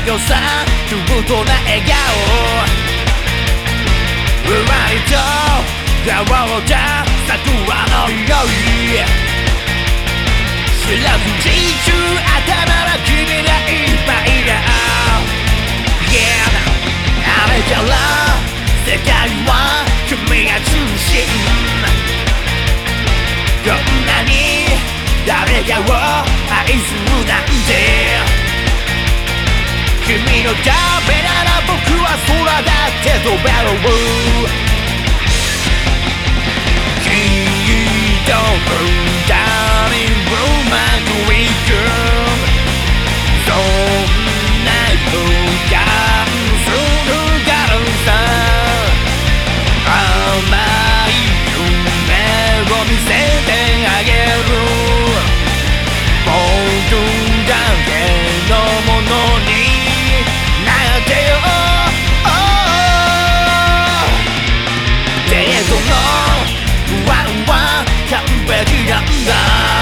強さキュートな笑顔割と顔じゃ桜の匂い四六時中頭は君がいっぱいだ Yeah あれから世界は君が中心こんなに誰かを愛するなんて君のためなら僕は空だって飛べるきっと二人うまくいくそんな予感するからさ甘い夢を見せてあげる僕だけのものになってよデートの不安は完璧なんだ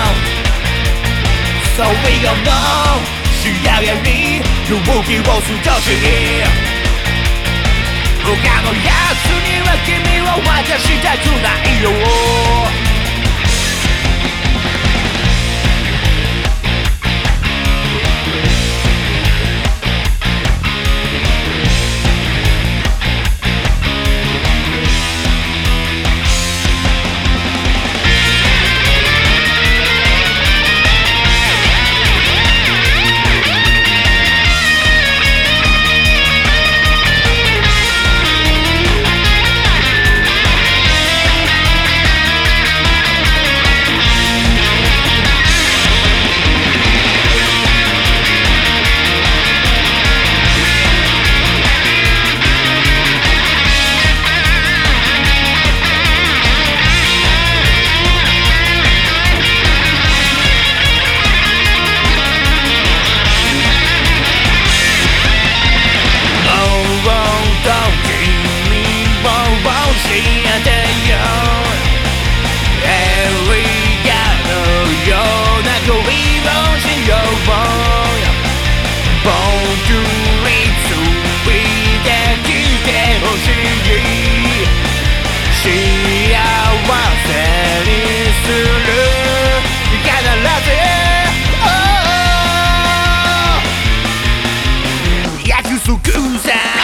So we gon' know 仕上げに勇気を少し他のやつには君を渡したくないよ約束さ